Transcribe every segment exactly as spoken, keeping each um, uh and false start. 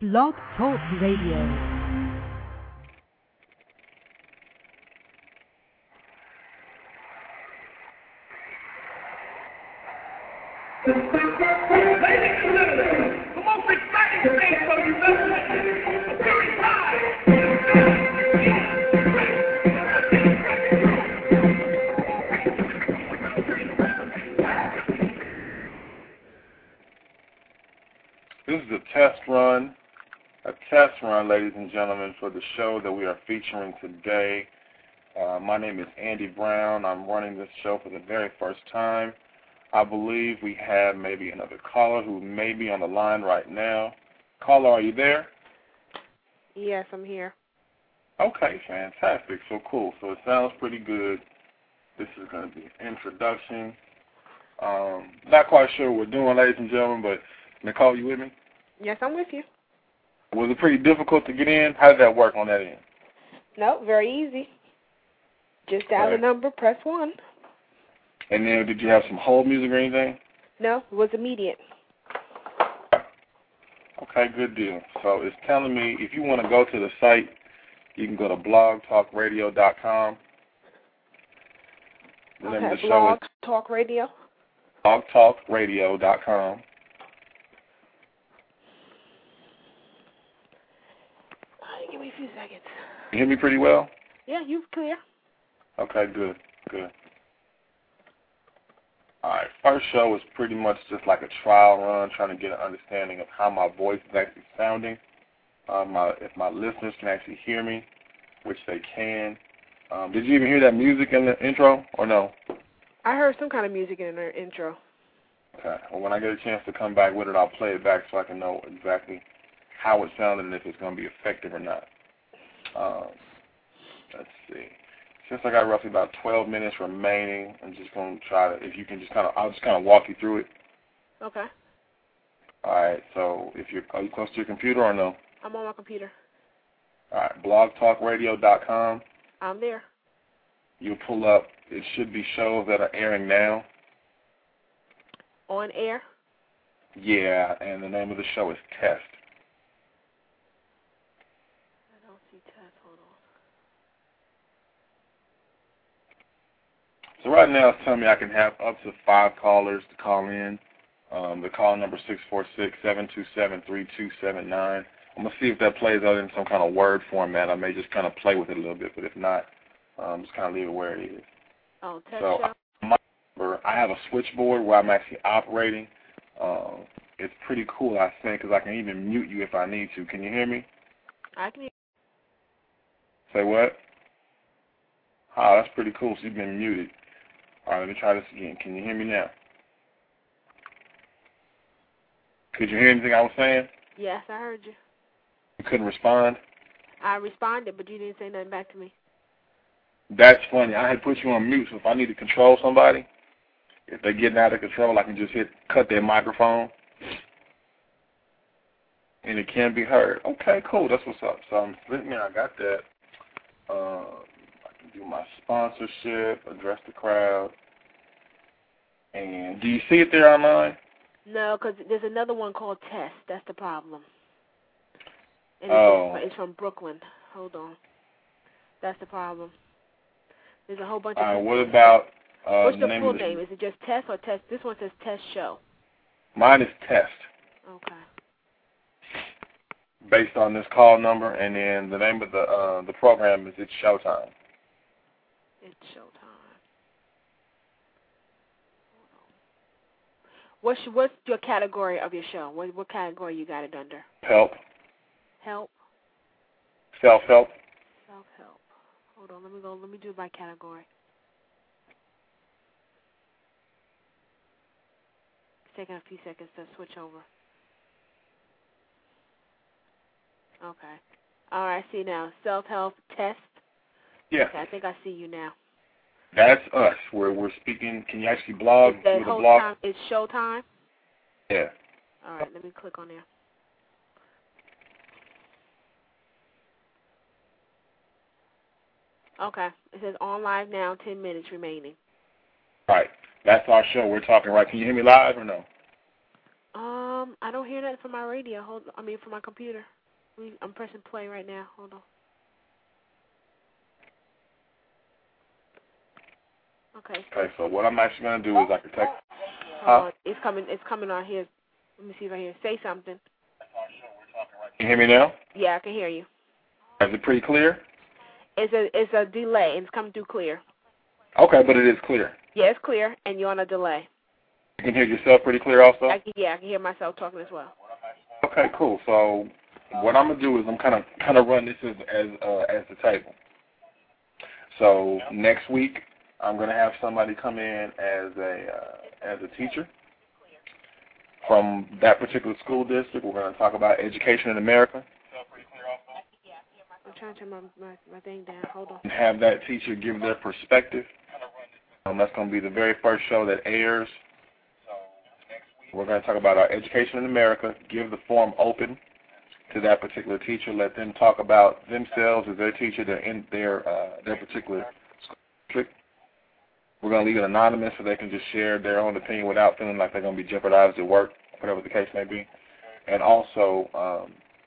Blog Talk Radio. This is a test run, a test run, ladies and gentlemen, for the show that we are featuring today. Uh, my name is Andy Brown. I'm running this show for the very first time. I believe we have maybe another caller who may be on the line right now. Caller, are you there? Yes, I'm here. Okay, fantastic. So cool. So it sounds pretty good. This is going to be an introduction. Um, not quite sure what we're doing, ladies and gentlemen, but Nicole, you with me? Yes, I'm with you. Was it pretty difficult to get in? How did that work on that end? No, very easy. Just dial Okay. the number, press one. And then did you have some hold music or anything? No, it was immediate. Okay, good deal. So it's telling me if you want to go to the site, you can go to blog talk radio dot com. The name Okay, of the show Blog is Talk Radio. blog talk radio dot com. Right, give me a few seconds. You hear me pretty well? Yeah, you're clear. Okay, good, good. All right, first show is pretty much just like a trial run, trying to get an understanding of how my voice is actually sounding. Um, my, if my listeners can actually hear me, which they can. Um, did you even hear that music in the intro or no? I heard some kind of music in the intro. Okay. Well, when I get a chance to come back with it, I'll play it back so I can know exactly how it sounded and if it's going to be effective or not. Um, let's see. Since I got roughly about twelve minutes remaining, I'm just going to try to, if you can just kind of, I'll just kind of walk you through it. Okay. All right. So if you're, are you close to your computer or no? I'm on my computer. All right. blog talk radio dot com. I'm there. You'll pull up, it should be shows that are airing now. On air? Yeah, and the name of the show is Test. I don't see test. Hold on. So right now it's telling me I can have up to five callers to call in. Um, the call number is six four six, seven two seven, three two seven nine. I'm going to see if that plays out in some kind of word format. I may just kind of play with it a little bit, but if not, um, just kind of leave it where it is. Oh, test So show? my number, I have a switchboard where I'm actually operating. Um, it's pretty cool, I think, because I can even mute you if I need to. Can you hear me? I can hear. Say what? Oh, that's pretty cool. So you've been muted. All right, let me try this again. Can you hear me now? Could you hear anything I was saying? Yes, I heard you. You couldn't respond? I responded, but you didn't say nothing back to me. That's funny. I had put you on mute, so if I need to control somebody, if they're getting out of control, I can just hit cut their microphone, and it can be heard. Okay, cool. That's what's up. So I'm sitting I got that. Uh, I can do my sponsorship, address the crowd. And do you see it there online? No, because there's another one called Test. That's the problem. And Oh. it's, it's from Brooklyn. Hold on. That's the problem. There's a whole bunch Uh, of what about uh, What's the your name full of the name? Is it just Test or Test? This one says Test Show. Mine is Test, Okay. based on this call number, and then the name of the uh, the program is It's Showtime. It's Showtime. Hold on. What's your, what's your category of your show? What what category you got it under? Help, Help. self-help. Self help. Hold on. Let me go. Let me do it by category. It's taking a few seconds to switch over. Okay. All right. I see now. Self-help test. Yeah, Okay, I think I see you now. that's us. We're we're speaking. Can you actually blog Is that with a whole blog? time is Showtime? Yeah. All right. Let me click on there. Okay. It says on live now. Ten minutes remaining. Right. That's our show. We're talking right. Can you hear me live or no? Um. Um, I don't hear that from my radio. Hold, I mean, from my computer. I'm pressing play right now. Hold on. Okay. Okay, so what I'm actually going to do is I can text. Hold on. It's coming. It's coming on here. Let me see if I hear. Say something. Can you hear me now? Yeah, I can hear you. Is it pretty clear? It's a it's a delay. It's coming through clear. Okay, but it is clear. Yeah, it's clear, and you're on a delay. You can hear yourself pretty clear also? I can, yeah, I can hear myself talking as well. Okay, cool. So what I'm gonna do is I'm kind of kind of run this as as uh, as the table. So next week I'm gonna have somebody come in as a uh, as a teacher from that particular school district. We're gonna talk about education in America. I'm trying to turn my, my, my thing down. Hold on. And have that teacher give their perspective. Um, that's going to be the very first show that airs. We're going to talk about our education in America, give the forum open to that particular teacher, let them talk about themselves as their teacher, their in their uh, their particular district. We're going to leave it anonymous so they can just share their own opinion without feeling like they're going to be jeopardized at work, whatever the case may be. And also um,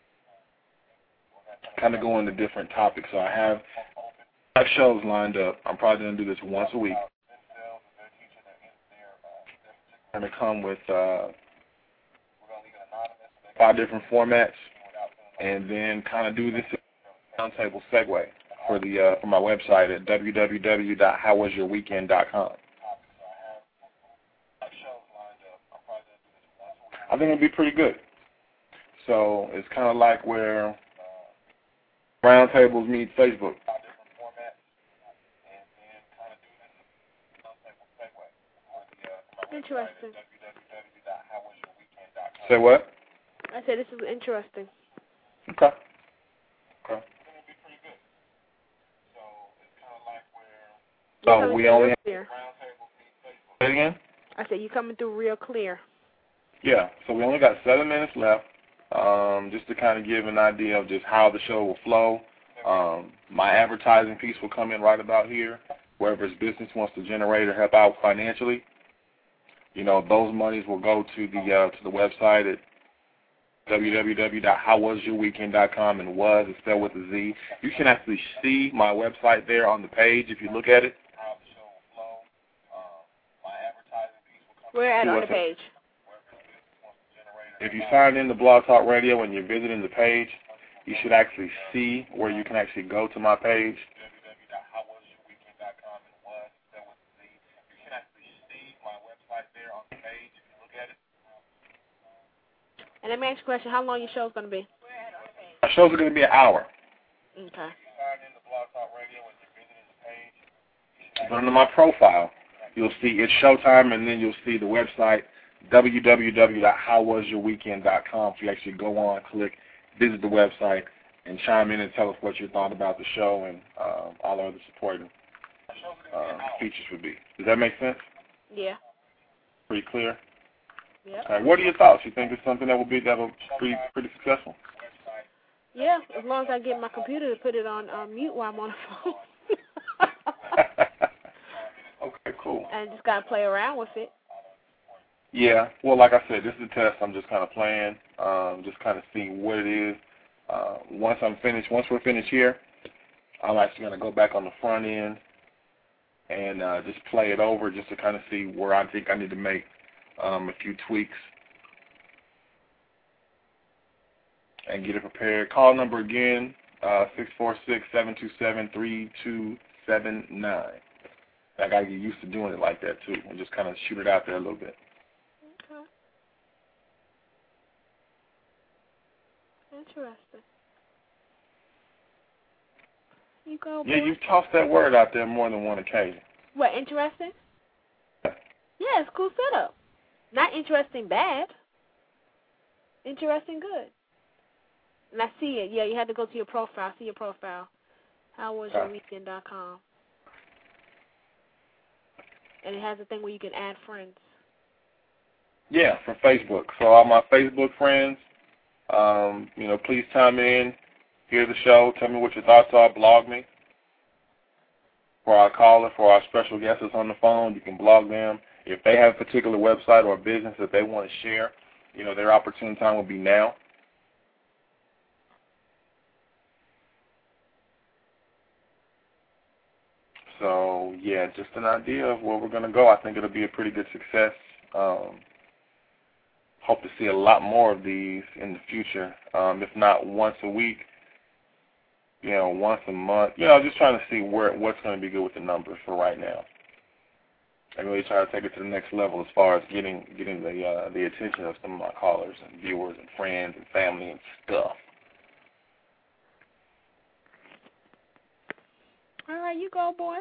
kind of go into different topics. So I have five shows lined up. I'm probably going to do this once a week. I'm going to come with uh, five different formats, and then kind of do this roundtable segue for the uh, for my website at w w w dot how was your weekend dot com. I think it'll be pretty good. So it's kind of like where roundtables meet Facebook. Interesting. Say what? I said this is interesting. Okay. Okay. So we only have clear. Say it again? I said you coming through real clear. Yeah. So we only got seven minutes left. Um, just to kind of give an idea of just how the show will flow. Um, my advertising piece will come in right about here. Wherever his business wants to generate or help out financially, you know, those monies will go to the uh, to the website at w w w dot how was your weekend dot com, and was is spelled with a Z. You can actually see my website there on the page if you look at it. Where at on the page? If you sign in to Blog Talk Radio and you're visiting the page, you should actually see where you can actually go to my page. And let me ask you a question. How long your show's going to be? My shows are going to be an hour. Okay. Go into my profile. You'll see it's showtime, and then you'll see the website, w w w dot how was your weekend dot com. So you actually go on, click, visit the website, and chime in and tell us what you thought about the show and um, all the other supporting uh, features would be. Does that make sense? Yeah. Pretty clear? Yeah. All right, what are your thoughts? You think it's something that will be that will be pretty successful? Yeah, as long as I get my computer to put it on uh, mute while I'm on the phone. Okay, cool. And just got to play around with it. Yeah, well, like I said, this is a test. I'm just kind of playing, um, just kind of seeing what it is. Uh, once I'm finished, once we're finished here, I'm actually going to go back on the front end and uh, just play it over just to kind of see where I think I need to make um, a few tweaks and get it prepared. Call number again, uh, six four six, seven two seven, three two seven nine. I got to get used to doing it like that, too, and just kind of shoot it out there a little bit. Okay. Interesting. You go, boy. Yeah, you've tossed that word out there more than one occasion. What, interesting? Yeah, it's a cool setup. Not interesting bad. Interesting good. And I see it. Yeah, you had to go to your profile. See your profile. how was your weekend dot com. And it has a thing where you can add friends. Yeah, for Facebook. So all my Facebook friends, um, you know, please chime in, hear the show, tell me what your thoughts are, blog me. For our caller, for our special guests on the phone, you can blog them. If they have a particular website or business that they want to share, you know, their opportune time will be now. So, yeah, just an idea of where we're going to go. I think it'll be a pretty good success. Um, hope to see a lot more of these in the future, um, if not once a week, you know, once a month. You know, just trying to see where what's going to be good with the numbers for right now. I really try to take it to the next level as far as getting getting the uh, the attention of some of my callers and viewers and friends and family and stuff. All right, you go, boy.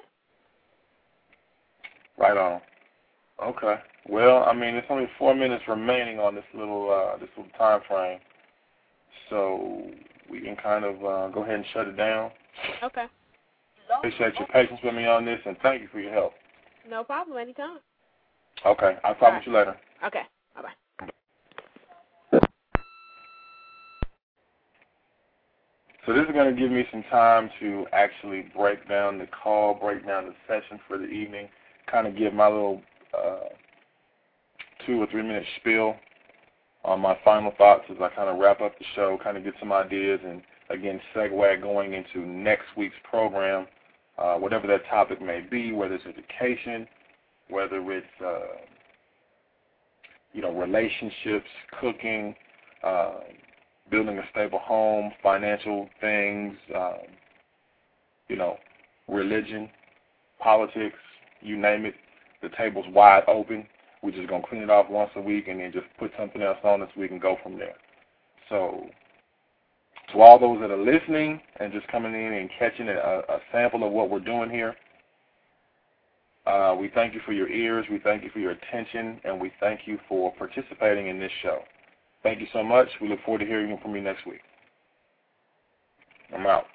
Right on. Okay. Well, I mean, there's only four minutes remaining on this little uh, this little time frame, so we can kind of uh, go ahead and shut it down. Okay. Appreciate your patience with me on this, and thank you for your help. No problem. Anytime. Okay. I'll talk All right. with you later. Okay. Bye-bye. So this is going to give me some time to actually break down the call, break down the session for the evening, kind of give my little uh, two or three minute spiel on my final thoughts as I kind of wrap up the show, kind of get some ideas, and again segue going into next week's program, uh, whatever that topic may be, whether it's education, whether it's uh, you know relationships, cooking, uh, building a stable home, financial things, uh, you know, religion, politics, you name it. The table's wide open. We're just going to clean it off once a week and then just put something else on this week and go from there. So to all those that are listening and just coming in and catching a, a sample of what we're doing here, uh, we thank you for your ears, we thank you for your attention, and we thank you for participating in this show. Thank you so much. We look forward to hearing from you next week. I'm out.